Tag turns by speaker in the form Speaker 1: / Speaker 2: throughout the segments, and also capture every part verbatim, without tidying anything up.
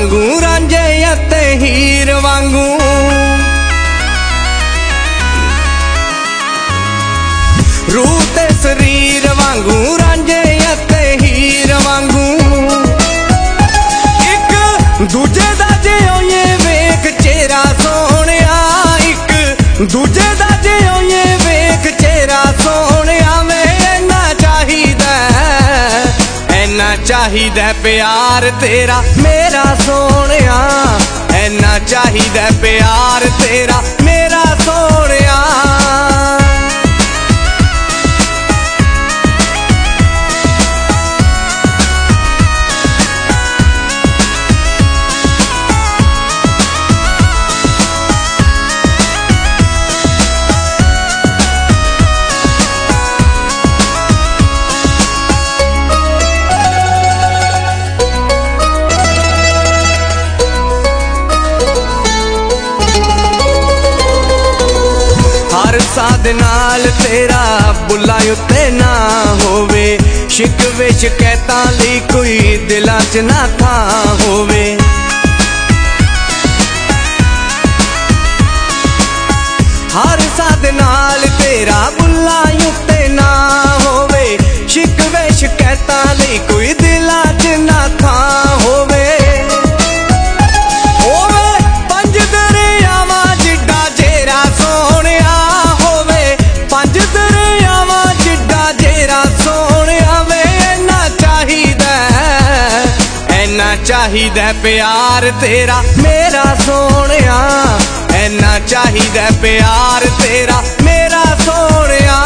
Speaker 1: वांगू रांझे अते हीर वांगू रूह ते शरीर वांगू रांझे अते हीर वांगू एक दूजे दा जे ओए वेख चेहरा सोहणिया एक दूजे दा जे ओए वेख चेहरा सोहणिया वे इन्ना चाहिदा इन्ना चाहिदा प्यार तेरा मेरा सोहणिया इन्ना चाहिदा प्यार तेरा मेरा सोहणिया साद नाल तेरा बुला उत्ते ना होवे शिकवे शिकैतां लई कोई दिलां च ना था होवे हर साद नाल तेरा बुला उत्ते ना होवे शिकवे शिकैतां लई कोई दिलां च ना था होवे चाहिदा प्यार तेरा मेरा सोहणिया इन्ना चाहिदा प्यार तेरा मेरा सोहणिया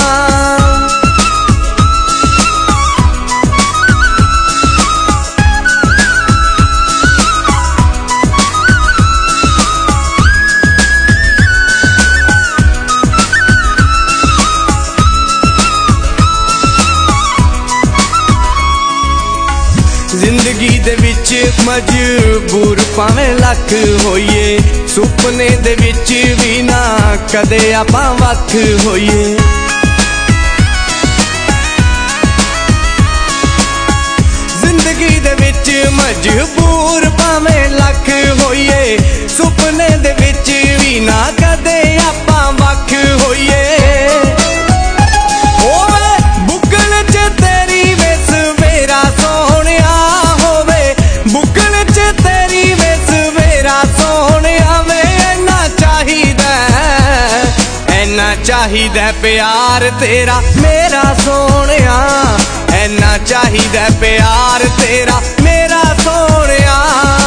Speaker 1: जिंदगी दे विच मजबूर भावें लख होइए सुपने दे विच भी ना कदे आपां वख होइए जिंदगी दे विच मजबूर भावें लख होइए सुपने दे विच भी ना कदे आपां वख होइए चाहिदा प्यार तेरा मेरा सोहणिया इन्ना चाहिदा प्यार तेरा मेरा सोहणिया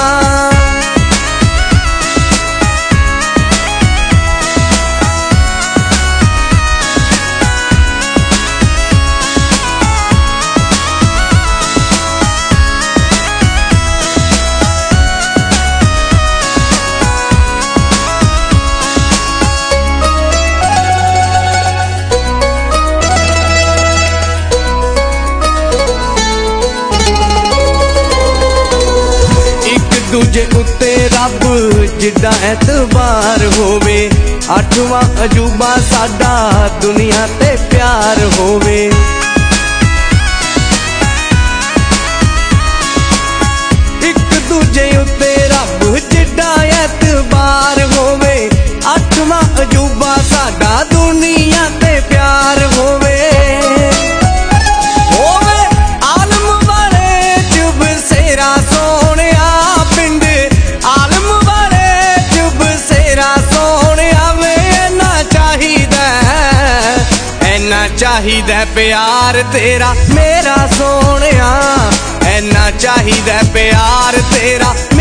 Speaker 1: दूजे उत्ते रब जिड्डा एतबार होवे अठवां अजूबा साडा दुनिया ते प्यार होवे एक दूजे उत्ते रब जिड्डा एतबार होवे अठवां अजूबा साडा दुनिया ते प्यार होवे चाहिदा प्यार तेरा मेरा सोहणिया इन्ना चाहिदा प्यार तेरा